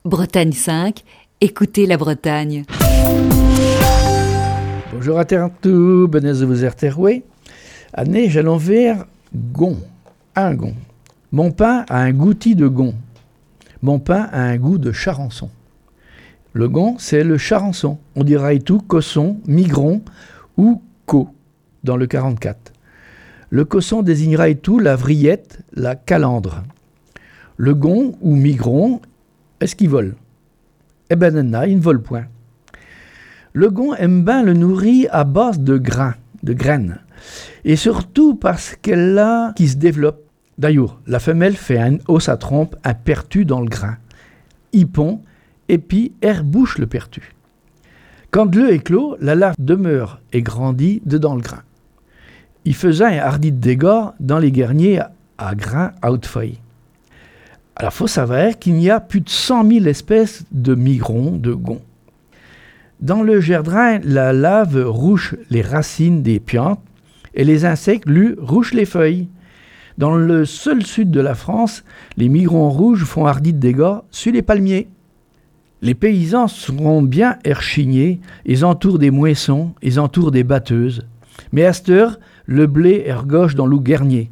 Bretagne 5, écoutez la Bretagne. Bonjour à tout, bonnes vous erteroué. Année, j'allons vers gond, un gond. Mon pain a un goûti de gond. Mon pain a un goût de charançon. Le gond, c'est le charançon. On dira et tout cosson, migron ou co dans le 44. Le cosson désignera et tout la vrillette, la calandre. Le gond ou migron, est-ce qu'il vole? Eh ben, non, il ne vole point. Le gond aime bien le nourrir à base de graines. Et surtout parce qu'elle a qui se développe. D'ailleurs, la femelle fait un os à trompe, un pertu dans le grain. Il pond, et puis elle bouche le pertu. Quand l'œuf éclot, la larve demeure et grandit dedans le grain. Il faisait un hardi de dégâts dans les guerniers à grains à haute feuille. Alors, il faut savoir qu'il y a plus de 100 000 espèces de migrons, de gonds. Dans le jardin, la lave rouche les racines des plantes et les insectes, lui, rouchent les feuilles. Dans le seul sud de la France, les migrons rouges font hardi de dégâts sur les palmiers. Les paysans seront bien herchignés, ils entourent des moissons, ils entourent des batteuses. Mais à cette heure, le blé ergoche dans l'ou guernier.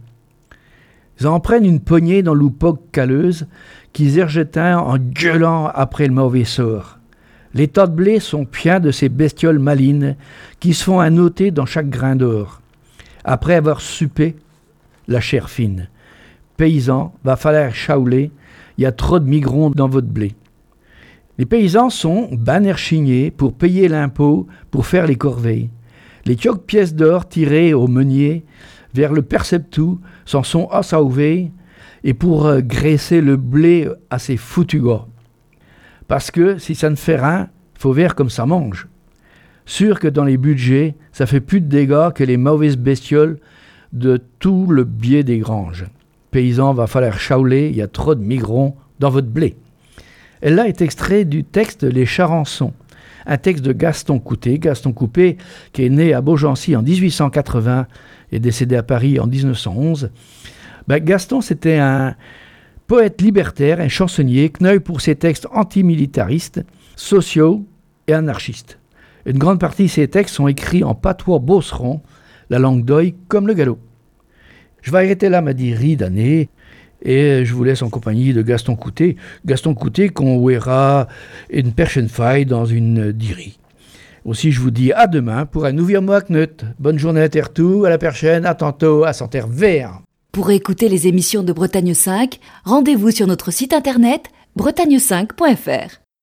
Ils en prennent une poignée dans l'ou poque caleuse, qu'ils ergetin en gueulant après le mauvais sort. Les tas de blé sont pleins de ces bestioles malines qui se font annoter dans chaque grain d'or. Après avoir suppé la chair fine. Paysans, va falloir chauler, il y a trop de migrons dans votre blé. Les paysans sont ben erchignés pour payer l'impôt, pour faire les corveilles. Les tioques pièces d'or tirées au meunier vers le perceptou s'en sont assauvés et pour graisser le blé à ces foutus gars. Parce que si ça ne fait rien, faut voir comme ça mange. Sûr que dans les budgets, ça fait plus de dégâts que les mauvaises bestioles de tout le biais des granges. Paysans, va falloir chauler, il y a trop de migrons dans votre blé. Et là est extrait du texte Les Charançons, un texte de Gaston Coutet. Gaston Coutet, qui est né à Beaugency en 1880 et décédé à Paris en 1911. Gaston, c'était un poète libertaire, un chansonnier, connu pour ses textes antimilitaristes, sociaux et anarchistes. Une grande partie de ses textes sont écrits en patois beauceron, la langue d'oeil comme le galop. Je vais arrêter là ma dirie d'année et je vous laisse en compagnie de Gaston Coutet. Gaston Coutet qu'on verra une prochaine fois dans une dirie. Aussi, je vous dis à demain pour un nouveau mois knut. Bonne journée à tout, à la prochaine, à tantôt, à Santerre Vert. Pour écouter les émissions de Bretagne 5, rendez-vous sur notre site internet bretagne5.fr.